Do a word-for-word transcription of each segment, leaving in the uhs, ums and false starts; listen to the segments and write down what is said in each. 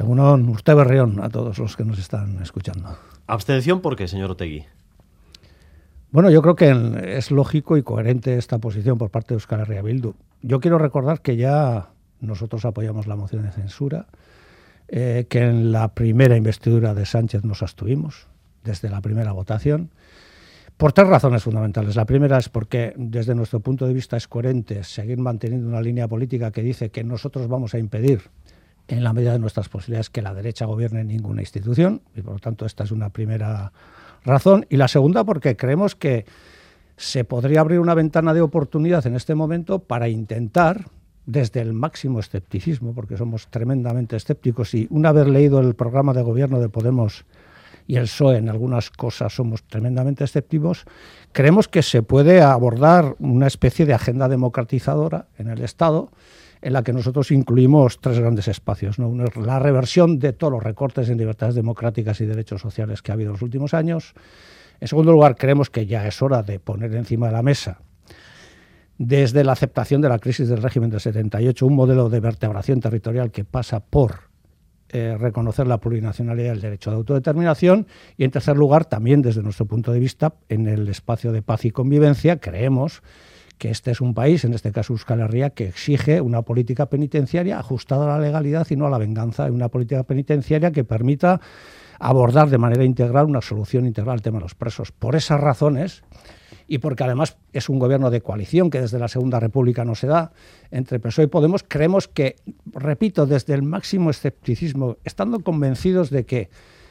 Egunon, Urte Berrión, a todos los que nos están escuchando. ¿Abstención por qué, señor Otegi? Bueno, yo creo que es lógico y coherente esta posición por parte de Euskal Herria Bildu. Yo quiero recordar que ya nosotros apoyamos la moción de censura, eh, que en la primera investidura de Sánchez nos abstuvimos, desde la primera votación, por tres razones fundamentales. La primera es porque, desde nuestro punto de vista, es coherente seguir manteniendo una línea política que dice que nosotros vamos a impedir, en la medida de nuestras posibilidades, que la derecha gobierne ninguna institución, y por lo tanto esta es una primera razón. Y la segunda, porque creemos que se podría abrir una ventana de oportunidad en este momento para intentar, desde el máximo escepticismo, porque somos tremendamente escépticos, y una vez leído el programa de gobierno de Podemos y el P S O E, en algunas cosas somos tremendamente escépticos, creemos que se puede abordar una especie de agenda democratizadora en el Estado, en la que nosotros incluimos tres grandes espacios, ¿no? Uno es la reversión de todos los recortes en libertades democráticas y derechos sociales que ha habido en los últimos años. En segundo lugar, creemos que ya es hora de poner encima de la mesa, desde la aceptación de la crisis del régimen del setenta y ocho, un modelo de vertebración territorial que pasa por eh, reconocer la plurinacionalidad y el derecho de autodeterminación. Y en tercer lugar, también desde nuestro punto de vista, en el espacio de paz y convivencia, creemos que este es un país, en este caso Euskal Herria, que exige una política penitenciaria ajustada a la legalidad y no a la venganza, una política penitenciaria que permita abordar de manera integral una solución integral al tema de los presos. Por esas razones, y porque además es un gobierno de coalición que desde la Segunda República no se da, entre P S O E y Podemos, creemos que, repito, desde el máximo escepticismo, estando convencidos de que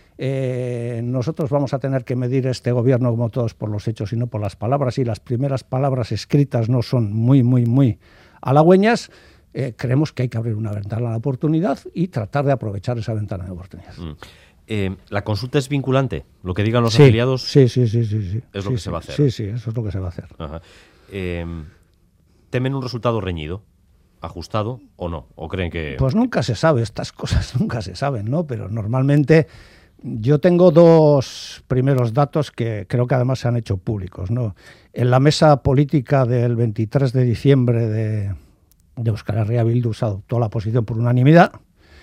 Eh, nosotros vamos a tener que medir este gobierno, como todos, por los hechos y no por las palabras, y las primeras palabras escritas no son muy, muy, muy halagüeñas, eh, creemos que hay que abrir una ventana a la oportunidad y tratar de aprovechar esa ventana de oportunidad. Mm. Eh, ¿La consulta es vinculante? ¿Lo que digan los sí, afiliados sí, sí, sí, sí, sí. es lo sí, que sí, se va a hacer? Sí, sí, eso es lo que se va a hacer. Ajá. Eh, ¿Temen un resultado reñido? ¿Ajustado o no? ¿O creen que...? Pues nunca se sabe, estas cosas nunca se saben, ¿no? Pero normalmente... Yo tengo dos primeros datos que creo que además se han hecho públicos, ¿no? En la mesa política del veintitrés de diciembre de, de Euskal Herria Bildu se adoptó la posición por unanimidad,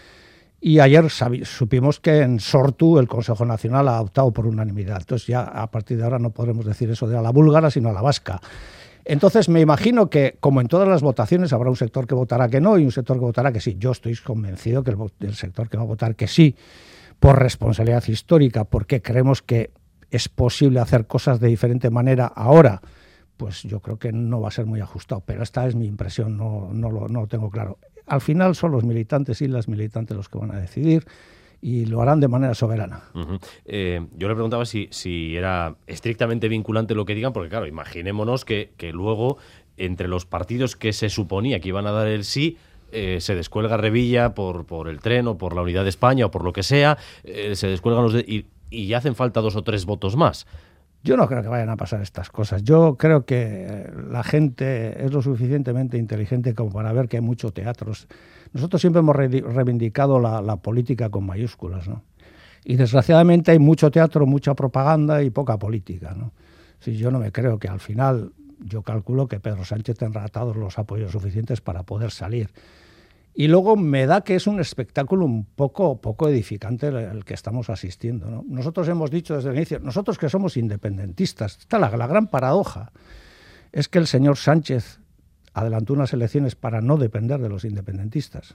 y ayer sabi, supimos que en Sortu el Consejo Nacional ha adoptado por unanimidad. Entonces ya a partir de ahora no podremos decir eso de a la búlgara, sino a la vasca. Entonces me imagino que, como en todas las votaciones, habrá un sector que votará que no y un sector que votará que sí. Yo estoy convencido que el, el sector que va a votar que sí, por responsabilidad histórica, porque creemos que es posible hacer cosas de diferente manera ahora, pues yo creo que no va a ser muy ajustado. Pero esta es mi impresión, no, no, lo, no lo tengo claro. Al final son los militantes y las militantes los que van a decidir, y lo harán de manera soberana. Uh-huh. Eh, yo le preguntaba si, si era estrictamente vinculante lo que digan, porque claro, imaginémonos que, que luego, entre los partidos que se suponía que iban a dar el sí, Eh, se descuelga Revilla por, por el tren o por la Unidad de España o por lo que sea, eh, se descuelgan los de, y, y ya hacen falta dos o tres votos más. Yo no creo que vayan a pasar estas cosas. Yo creo que la gente es lo suficientemente inteligente como para ver que hay mucho teatro. Nosotros siempre hemos re- reivindicado la, la política con mayúsculas, ¿no? Y desgraciadamente hay mucho teatro, mucha propaganda y poca política, ¿no? Si yo no me creo que al final... Yo calculo que Pedro Sánchez tendrá atados los apoyos suficientes para poder salir. Y luego me da que es un espectáculo un poco, poco edificante el que estamos asistiendo, ¿no? Nosotros hemos dicho desde el inicio, nosotros que somos independentistas, está la, la gran paradoja, es que el señor Sánchez adelantó unas elecciones para no depender de los independentistas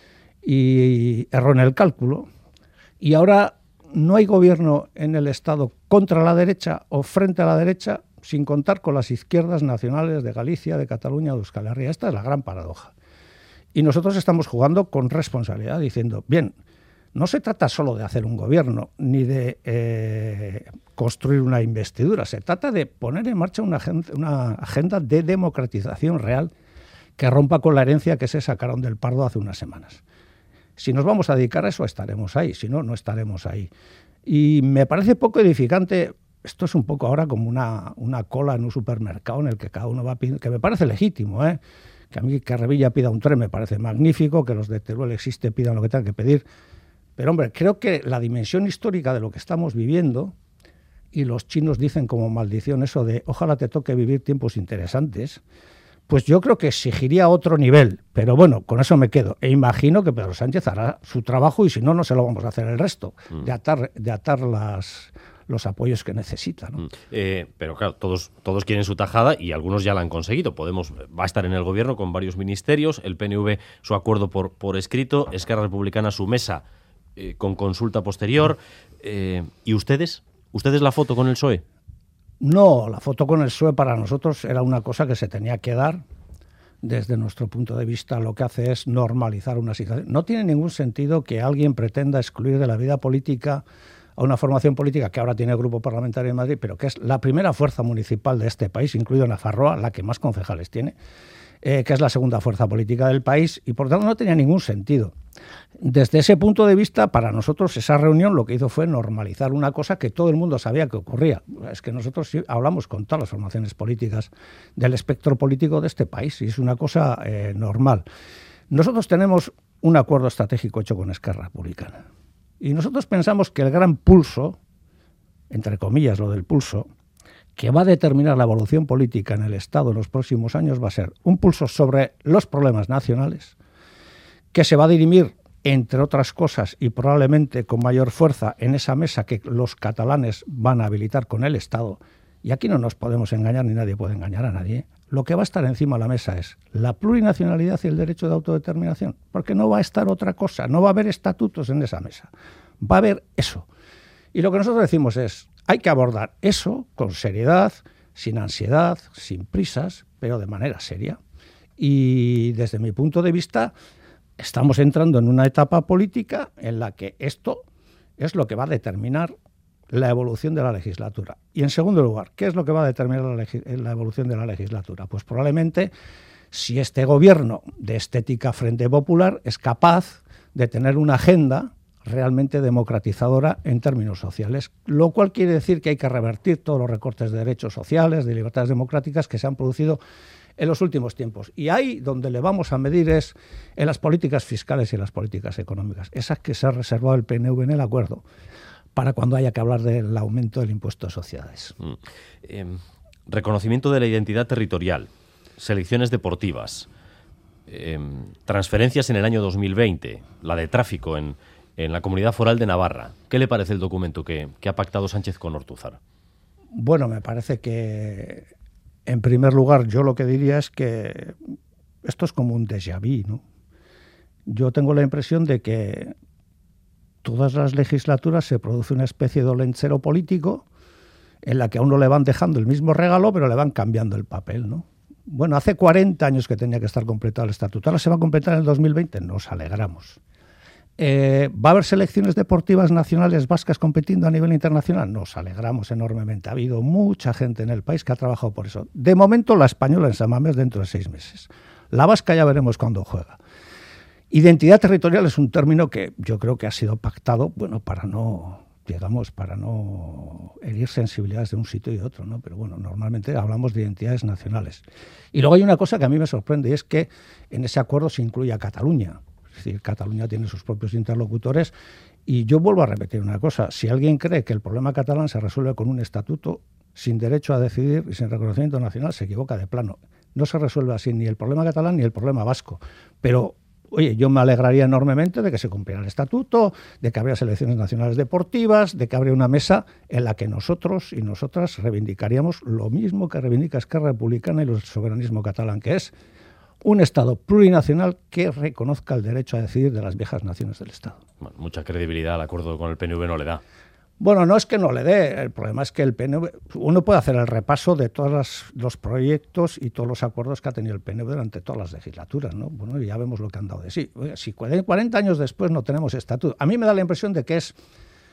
y erró en el cálculo, y ahora no hay gobierno en el Estado contra la derecha o frente a la derecha, sin contar con las izquierdas nacionales de Galicia, de Cataluña o de Euskal Herria. Esta es la gran paradoja. Y nosotros estamos jugando con responsabilidad, diciendo, bien, no se trata solo de hacer un gobierno, ni de eh, construir una investidura, se trata de poner en marcha una agenda, una agenda de democratización real que rompa con la herencia que se sacaron del Pardo hace unas semanas. Si nos vamos a dedicar a eso, estaremos ahí, si no, no estaremos ahí. Y me parece poco edificante. Esto es un poco ahora como una, una cola en un supermercado en el que cada uno va a pedir, que me parece legítimo, ¿eh? Que a mí que Revilla pida un tren me parece magnífico, que los de Teruel existe pidan lo que tengan que pedir. Pero, hombre, creo que la dimensión histórica de lo que estamos viviendo, y los chinos dicen como maldición eso de ojalá te toque vivir tiempos interesantes, pues yo creo que exigiría otro nivel. Pero bueno, con eso me quedo. E imagino que Pedro Sánchez hará su trabajo y si no, no se lo vamos a hacer el resto, mm. de atar, de atar las... los apoyos que necesita, ¿no? Eh, pero claro, todos, todos quieren su tajada y algunos ya la han conseguido. Podemos va a estar en el gobierno con varios ministerios, el P N V su acuerdo por, por escrito, Esquerra Republicana su mesa eh, con consulta posterior. Eh, ¿Y ustedes? ¿Ustedes la foto con el P S O E? No, la foto con el P S O E para nosotros era una cosa que se tenía que dar. Desde nuestro punto de vista, lo que hace es normalizar una situación. No tiene ningún sentido que alguien pretenda excluir de la vida política a una formación política que ahora tiene grupo parlamentario en Madrid, pero que es la primera fuerza municipal de este país, incluido Nafarroa, la que más concejales tiene, eh, que es la segunda fuerza política del país, y por tanto no tenía ningún sentido. Desde ese punto de vista, para nosotros esa reunión lo que hizo fue normalizar una cosa que todo el mundo sabía que ocurría. Es que nosotros sí hablamos con todas las formaciones políticas del espectro político de este país, y es una cosa eh, normal. Nosotros tenemos un acuerdo estratégico hecho con Esquerra Republicana. Y nosotros pensamos que el gran pulso, entre comillas lo del pulso, que va a determinar la evolución política en el Estado en los próximos años va a ser un pulso sobre los problemas nacionales, que se va a dirimir, entre otras cosas, y probablemente con mayor fuerza en esa mesa que los catalanes van a habilitar con el Estado. Y aquí no nos podemos engañar, ni nadie puede engañar a nadie. Lo que va a estar encima de la mesa es la plurinacionalidad y el derecho de autodeterminación, porque no va a estar otra cosa, no va a haber estatutos en esa mesa, va a haber eso. Y lo que nosotros decimos es, hay que abordar eso con seriedad, sin ansiedad, sin prisas, pero de manera seria. Y desde mi punto de vista, estamos entrando en una etapa política en la que esto es lo que va a determinar la evolución de la legislatura. Y en segundo lugar, ¿qué es lo que va a determinar la, la evolución de la legislatura? Pues probablemente si este gobierno de estética Frente Popular es capaz de tener una agenda realmente democratizadora en términos sociales, lo cual quiere decir que hay que revertir todos los recortes de derechos sociales, de libertades democráticas que se han producido en los últimos tiempos. Y ahí donde le vamos a medir es en las políticas fiscales y en las políticas económicas, esas que se ha reservado el P N V en el acuerdo, para cuando haya que hablar del aumento del impuesto de sociedades. Mm. Eh, reconocimiento de la identidad territorial, selecciones deportivas, eh, transferencias en el año dos mil veinte, la de tráfico en, en la Comunidad Foral de Navarra. ¿Qué le parece el documento que, que ha pactado Sánchez con Ortúzar? Bueno, me parece que, en primer lugar, yo lo que diría es que esto es como un déjà vu, ¿no? Yo tengo la impresión de que todas las legislaturas se produce una especie de olenchero político en la que a uno le van dejando el mismo regalo, pero le van cambiando el papel, ¿no? Bueno, hace cuarenta años que tenía que estar completado el estatuto, ahora se va a completar en el dos mil veinte, nos alegramos. Eh, ¿Va a haber selecciones deportivas nacionales vascas compitiendo a nivel internacional? Nos alegramos enormemente. Ha habido mucha gente en el país que ha trabajado por eso. De momento la española en San Mamés dentro de seis meses. La vasca ya veremos cuándo juega. Identidad territorial es un término que yo creo que ha sido pactado, bueno, para no, digamos, para no herir sensibilidades de un sitio y de otro, ¿no? Pero bueno, normalmente hablamos de identidades nacionales. Y luego hay una cosa que a mí me sorprende y es que en ese acuerdo se incluye a Cataluña. Es decir, Cataluña tiene sus propios interlocutores y yo vuelvo a repetir una cosa. Si alguien cree que el problema catalán se resuelve con un estatuto sin derecho a decidir y sin reconocimiento nacional, se equivoca de plano. No se resuelve así ni el problema catalán ni el problema vasco. Pero, oye, yo me alegraría enormemente de que se cumpliera el estatuto, de que habría selecciones nacionales deportivas, de que habría una mesa en la que nosotros y nosotras reivindicaríamos lo mismo que reivindica Esquerra Republicana y el soberanismo catalán, que es un Estado plurinacional que reconozca el derecho a decidir de las viejas naciones del Estado. Bueno, mucha credibilidad al acuerdo con el P N V no le da. Bueno, no es que no le dé, el problema es que el P N V, uno puede hacer el repaso de todos los, los proyectos y todos los acuerdos que ha tenido el P N V durante todas las legislaturas, ¿no? Bueno, ya vemos lo que han dado de sí. Oye, si cuarenta años después no tenemos estatuto, a mí me da la impresión de que es...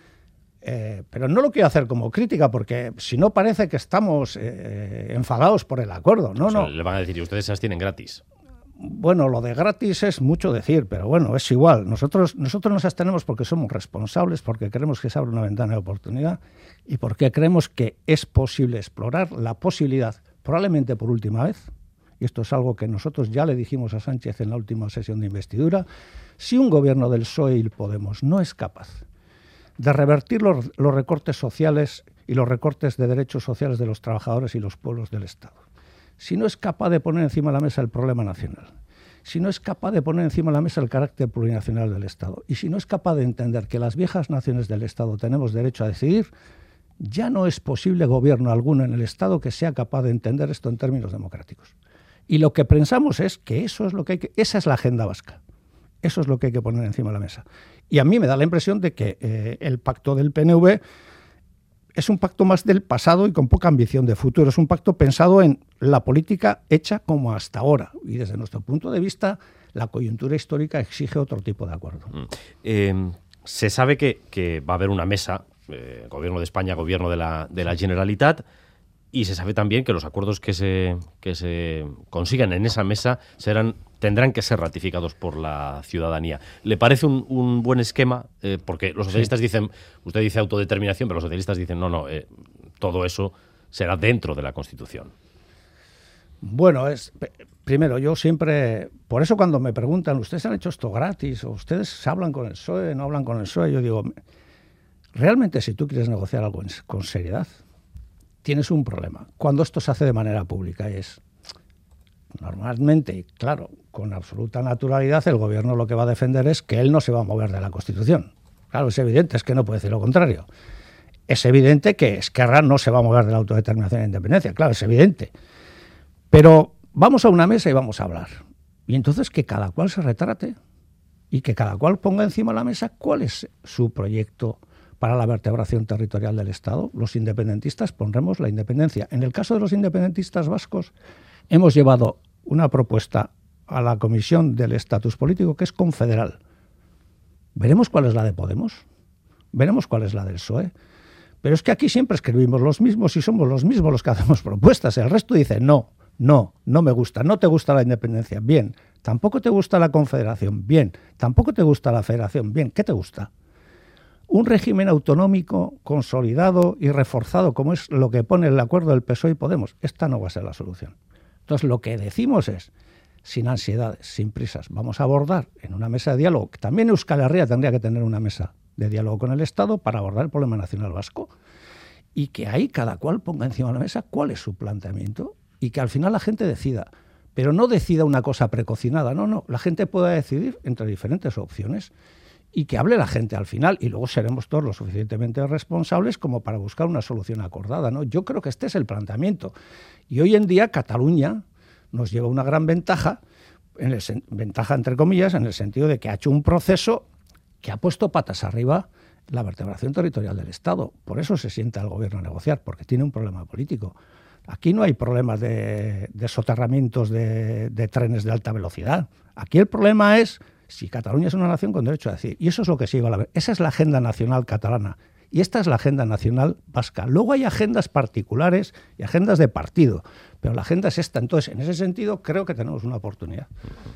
Eh, pero no lo quiero hacer como crítica, porque si no parece que estamos eh, enfadados por el acuerdo. No, o sea, no. Le van a decir, y ustedes se las tienen gratis. Bueno, lo de gratis es mucho decir, pero bueno, es igual. Nosotros, nosotros nos abstenemos porque somos responsables, porque creemos que se abre una ventana de oportunidad y porque creemos que es posible explorar la posibilidad, probablemente por última vez, y esto es algo que nosotros ya le dijimos a Sánchez en la última sesión de investidura, si un gobierno del P S O E y el Podemos no es capaz de revertir los, los recortes sociales y los recortes de derechos sociales de los trabajadores y los pueblos del Estado, si no es capaz de poner encima de la mesa el problema nacional, si no es capaz de poner encima de la mesa el carácter plurinacional del Estado, y si no es capaz de entender que las viejas naciones del Estado tenemos derecho a decidir, ya no es posible gobierno alguno en el Estado que sea capaz de entender esto en términos democráticos. Y lo que pensamos es que eso es lo que hay que, esa es la agenda vasca. Eso es lo que hay que poner encima de la mesa. Y a mí me da la impresión de que eh, el pacto del P N V es un pacto más del pasado y con poca ambición de futuro. Es un pacto pensado en la política hecha como hasta ahora. Y desde nuestro punto de vista, la coyuntura histórica exige otro tipo de acuerdo. Mm. Eh, se sabe que, que va a haber una mesa, eh, Gobierno de España, Gobierno de la, de la Generalitat, y se sabe también que los acuerdos que se, que se consigan en esa mesa serán, tendrán que ser ratificados por la ciudadanía. ¿Le parece un, un buen esquema? Eh, porque los socialistas sí. dicen, usted dice autodeterminación, pero los socialistas dicen, no, no, eh, todo eso será dentro de la Constitución. Bueno, es primero, yo siempre, por eso cuando me preguntan, ¿ustedes han hecho esto gratis? ¿O ustedes hablan con el P S O E, no hablan con el P S O E? Yo digo, realmente si tú quieres negociar algo con seriedad, tienes un problema. Cuando esto se hace de manera pública es, normalmente, claro, con absoluta naturalidad, el gobierno lo que va a defender es que él no se va a mover de la Constitución. Claro, es evidente, es que no puede decir lo contrario. Es evidente que Esquerra no se va a mover de la autodeterminación e independencia, claro, es evidente. Pero vamos a una mesa y vamos a hablar. Y entonces que cada cual se retrate y que cada cual ponga encima de la mesa cuál es su proyecto para la vertebración territorial del Estado. Los independentistas pondremos la independencia. En el caso de los independentistas vascos, hemos llevado una propuesta a la Comisión del Estatus Político que es confederal. Veremos cuál es la de Podemos, veremos cuál es la del P S O E. Pero es que aquí siempre escribimos los mismos y somos los mismos los que hacemos propuestas. El resto dice no. No, no me gusta, no te gusta la independencia, bien. Tampoco te gusta la confederación, bien. Tampoco te gusta la federación, bien. ¿Qué te gusta? Un régimen autonómico, consolidado y reforzado, como es lo que pone el acuerdo del P S O E y Podemos. Esta no va a ser la solución. Entonces, lo que decimos es, sin ansiedades, sin prisas, vamos a abordar en una mesa de diálogo, que también Euskal Herria tendría que tener una mesa de diálogo con el Estado para abordar el problema nacional vasco, y que ahí cada cual ponga encima de la mesa cuál es su planteamiento, y que al final la gente decida, pero no decida una cosa precocinada, no, no, la gente pueda decidir entre diferentes opciones y que hable la gente al final y luego seremos todos lo suficientemente responsables como para buscar una solución acordada, ¿no? Yo creo que este es el planteamiento y hoy en día Cataluña nos lleva una gran ventaja, en el, ventaja entre comillas, en el sentido de que ha hecho un proceso que ha puesto patas arriba la vertebración territorial del Estado. Por eso se sienta el gobierno a negociar, porque tiene un problema político. Aquí no hay problemas de, de soterramientos de, de trenes de alta velocidad. Aquí el problema es si Cataluña es una nación con derecho a decidir. Y eso es lo que se iba a la... Esa es la agenda nacional catalana. Y esta es la agenda nacional vasca. Luego hay agendas particulares y agendas de partido. Pero la agenda es esta. Entonces, en ese sentido, creo que tenemos una oportunidad.